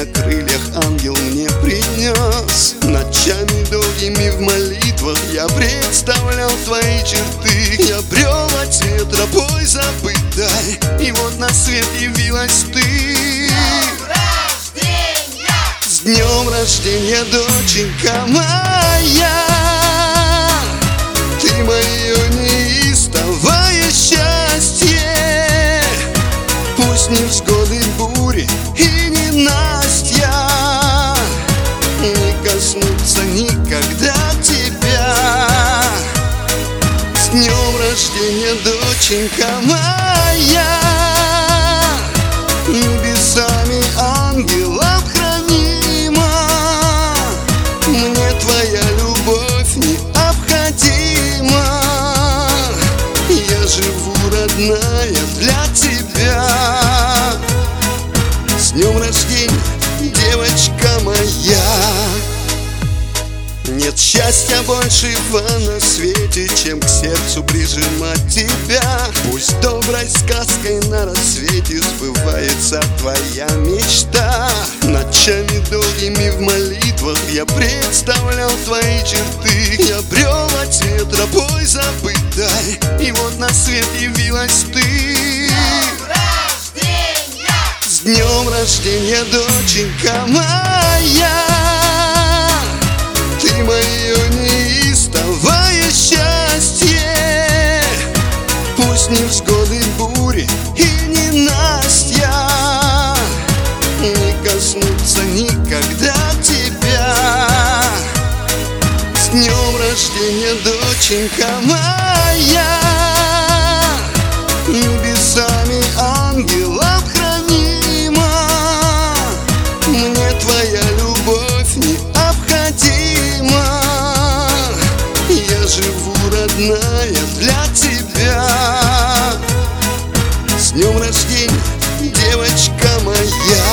крыльях ангел мне принес. Ночами долгими в молитвах я представлял твои черты. Я брел во тьме тропой забытой, и вот на свет явилась ты. С днем рождения, доченька моя, ты мое неистовое счастье. Пусть невзгоды, бури и ненастья не коснутся никогда тебя. С днем рождения, доченька моя, небесами ангелов хранима. Мне твоя любовь необходима. Я живу, родная, для тебя. С днем рождения, девочка моя. Нет счастья большего на свете, чем к сердцу прижимать тебя. Пусть доброй сказкой на рассвете сбывается твоя мечта. Ночами долгими в молитвах я представлял твои черты. Я брел во тьме тропой забытой, и вот на свет явилась ты. С днем рождения, доченька моя, ты мое неистовое счастье. Пусть невзгоды, бури и ненастья не коснутся никогда тебя. С днем рождения, доченька моя, небесами ангелов хранима. Мне твоя любовь необходима. Я живу, родная, для тебя. С днем рождения, девочка моя.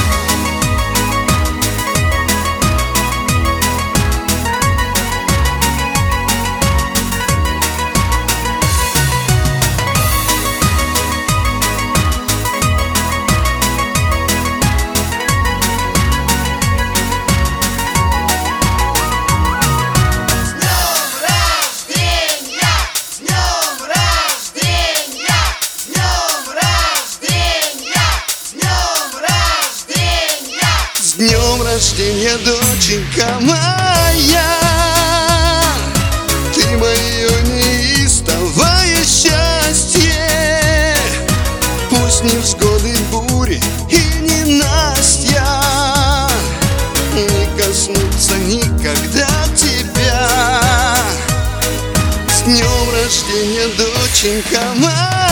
С днем рождения, доченька моя, ты мое неистовое счастье. Пусть невзгоды, бури и ненастья не коснутся никогда тебя. С днем рождения, доченька моя.